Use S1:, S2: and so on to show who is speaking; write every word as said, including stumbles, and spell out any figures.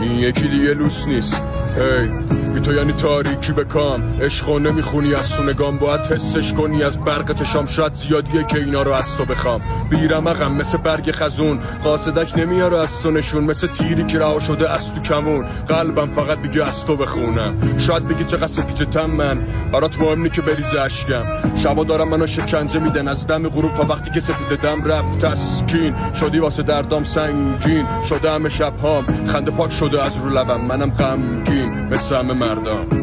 S1: این یکی دیگه لوس نیست. هی بی تو یعنی تاریکی بکام، عشقو نمیخونی از سونگام، باید حسش کنی از برق چشام، شاید زیادیه که اینا رو از تو بخوام. بیرمقم مثل برگ خزون، قاصدک نمیاره از تو نشون، مثل تیری که رها شده از تو کمون. قلبم فقط بگی از تو بخونم، شاید بگی چقدر سپیچتم من، برات مهم نی که بریزه اشکم. شبا دارم منو شکنجه میدن از دم غروب تا وقتی که سپیده دم رفت تسکین شدی، واسه دردام سنگین شده همه شبهام، خنده پاک شده از رو لبم، منم غمگین مثل همه مردم.